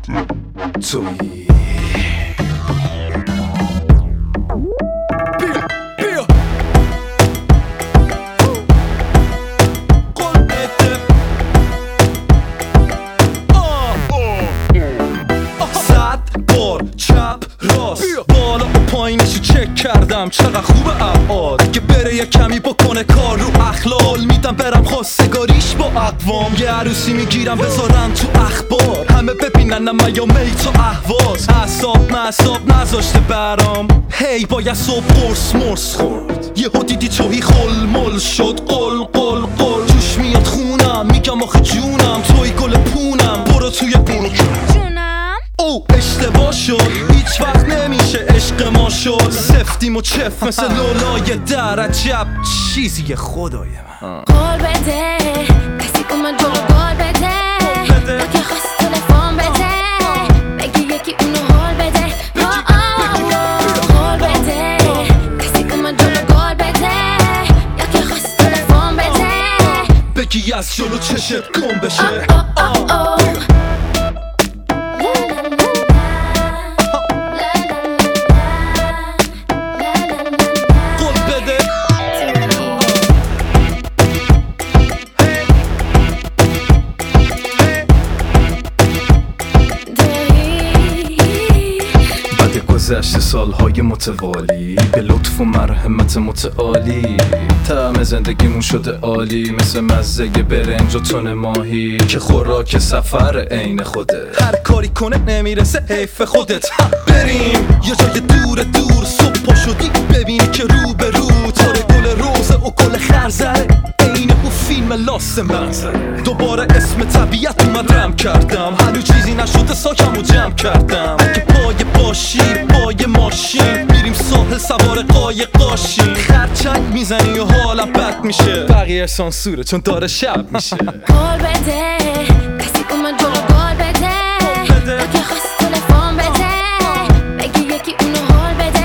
تویی بالا و پایینشو چک کردم چقدر خوبه ابعاد که بره یه کمی بکنه کار رو اخلال میدم برم خواستگاریش با اقوام یه عروسی میگیرم بذارم تو اخبار همه ببینن من یا میت و اهواز اعصاب نذاشته برام هی باید صبح قرص مرس خورد یهو دیدی توهی خل مل شد قل قل قل جوش میاد خونم میگم آخه جونم توی گل پونم برو توی جونم او اشتباه شد هیچ وقت نمیشه عشق ما شد سفتیم و چف مثل لولای در عجب چیزی خدای من قول بده کسی اومد جلو قول بده با که خواست تلفن بده بگی یکی اونو حال بده قول بده کسی اومد جلو قول بده یا که خواست تلفن بده بگی از جلو چشت گم بشه گذشته سالهای متوالی به لطف و مرحمت متعالی طعم زندگیمون شده عالی مثل مزه برنج و تن ماهی که خوراک سفر عین خوده هر کاری کنه نمیرسه حیف خودت بریم یه جای دور صبح پا شدی ببینی که رو به رو تاره گل روزه و گل خرزره عین او فیلم لاس منظره دوباره اسم طبیعت اومدم کردم هنوز چیزی نشده ساکم و جمع کردم اگه پای باشی پای ماشین میریم ساحل سوار قایقاشیم خرچنگ میزنی و حالم بد میشه بقیه سانسوره چون داره شب میشه قول بده کسی اومد جلو قول بده با که خواست تلفن بده بگی یکی اونو حال بده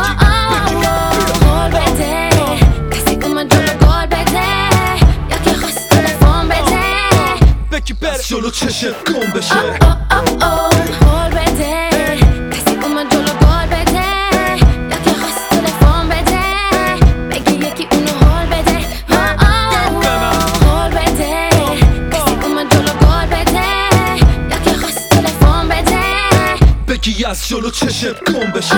قول بده کسی اومد جلو قول بده یا که خواست تلفن بده بگی بره جلو چشت گم بشه قول بده کسی اومد جلو قول بده یا که خواست تلفن بده بگی یکی اونو حال بده قول بده کسی اومد جلو قول بده یا که خواست تلفن بده بگی از جلو چشت گم بشه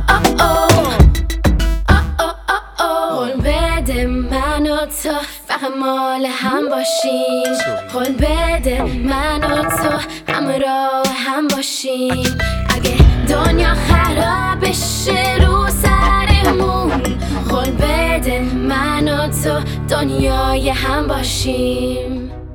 قول بده من و تو فقط مال هم باشیم قول بده من و تو همراه هم باشیم اگه دنیا خراب بشه رو سرمون قول بده من و تو دنیای هم باشیم